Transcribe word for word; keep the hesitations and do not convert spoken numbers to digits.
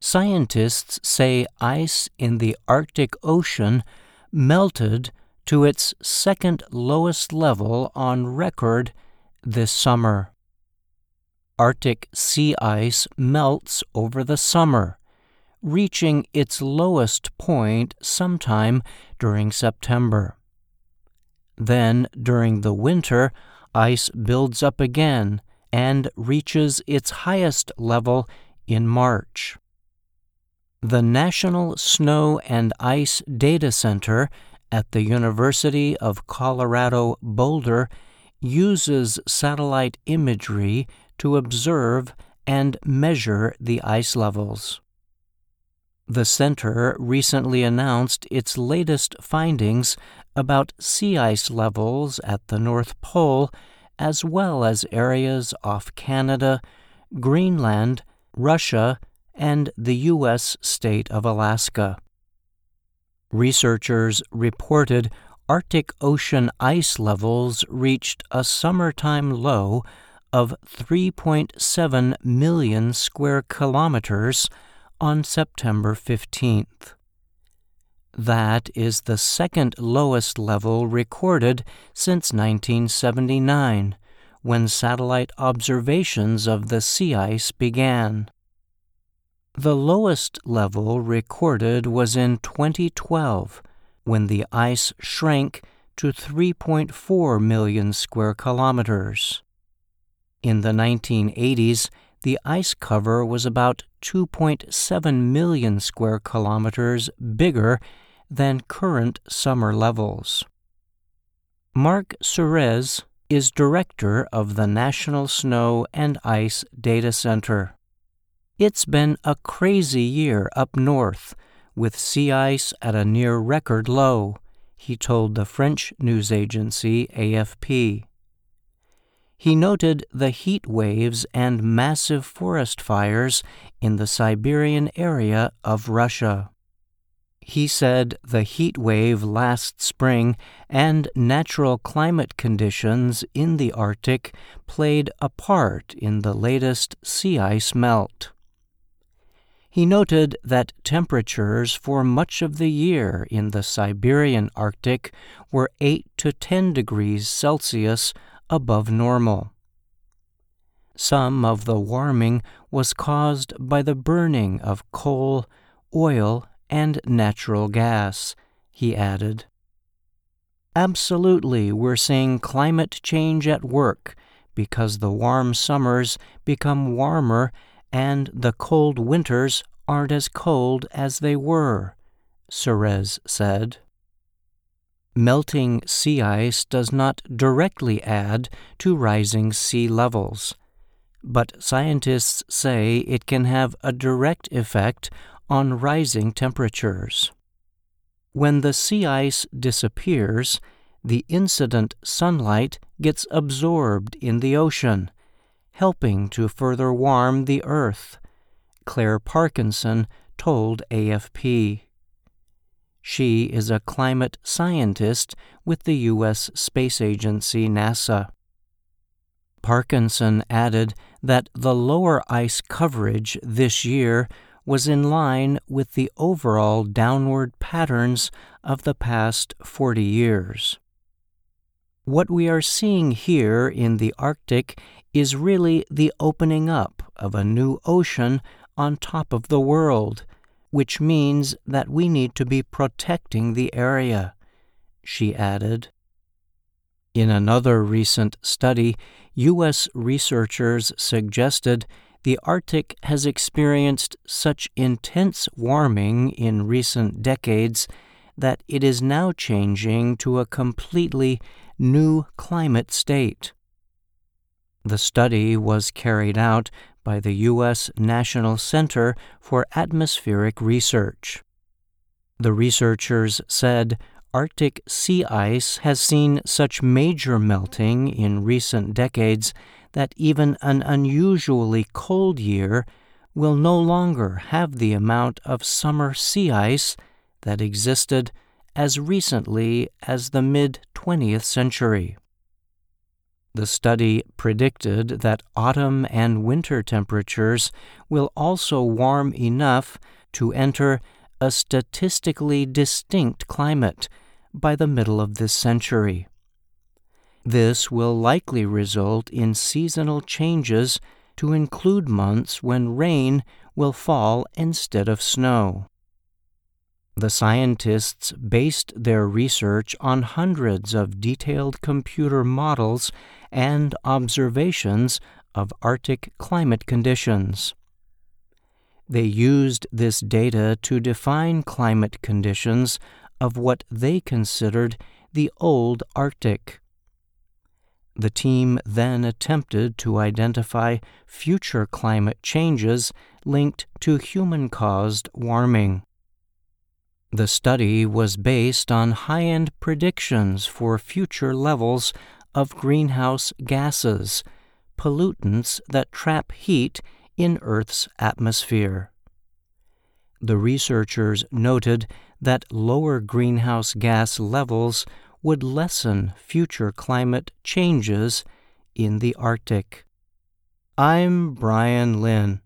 Scientists say ice in the Arctic Ocean melted to its second lowest level on record this summer. Arctic sea ice melts over the summer, reaching its lowest point sometime during September. Then, during the winter, ice builds up again and reaches its highest level in March. The National Snow and Ice Data Center at the University of Colorado Boulder uses satellite imagery to observe and measure the ice levels. The center recently announced its latest findings about sea ice levels at the North Pole, as well as areas off Canada, Greenland, Russia, and the U S state of Alaska. Researchers reported Arctic Ocean ice levels reached a summertime low of three point seven million square kilometers on September fifteenth. That is the second lowest level recorded since nineteen seventy-nine, when satellite observations of the sea ice began. The lowest level recorded was in twenty twelve, when the ice shrank to three point four million square kilometers. In the nineteen eighties, the ice cover was about two point seven million square kilometers bigger than current summer levels. Mark Serez is director of the National Snow and Ice Data Center. It's been a crazy year up north, with sea ice at a near-record low, he told the French news agency A F P. He noted the heat waves and massive forest fires in the Siberian area of Russia. He said the heat wave last spring and natural climate conditions in the Arctic played a part in the latest sea ice melt. He noted that temperatures for much of the year in the Siberian Arctic were eight to ten degrees Celsius above normal. Some of the warming was caused by the burning of coal, oil, and natural gas, he added. Absolutely, we're seeing climate change at work because the warm summers become warmer and the cold winters aren't as cold as they were, Serez said. Melting sea ice does not directly add to rising sea levels, but scientists say it can have a direct effect on rising temperatures. When the sea ice disappears, the incident sunlight gets absorbed in the ocean, helping to further warm the Earth, Claire Parkinson told A F P. She is a climate scientist with the U S Space Agency NASA. Parkinson added that the lower ice coverage this year was in line with the overall downward patterns of the past forty years. What we are seeing here in the Arctic is really the opening up of a new ocean on top of the world, which means that we need to be protecting the area, she added. In another recent study, U S researchers suggested the Arctic has experienced such intense warming in recent decades that it is now changing to a completely new climate state. The study was carried out by the U S National Center for Atmospheric Research. The researchers said Arctic sea ice has seen such major melting in recent decades that even an unusually cold year will no longer have the amount of summer sea ice that existed as recently as the mid-twentieth century. The study predicted that autumn and winter temperatures will also warm enough to enter a statistically distinct climate by the middle of this century. This will likely result in seasonal changes to include months when rain will fall instead of snow. The scientists based their research on hundreds of detailed computer models and observations of Arctic climate conditions. They used this data to define climate conditions of what they considered the old Arctic. The team then attempted to identify future climate changes linked to human-caused warming. The study was based on high-end predictions for future levels of greenhouse gases, pollutants that trap heat in Earth's atmosphere. The researchers noted that lower greenhouse gas levels would lessen future climate changes in the Arctic. I'm Brian Lynn.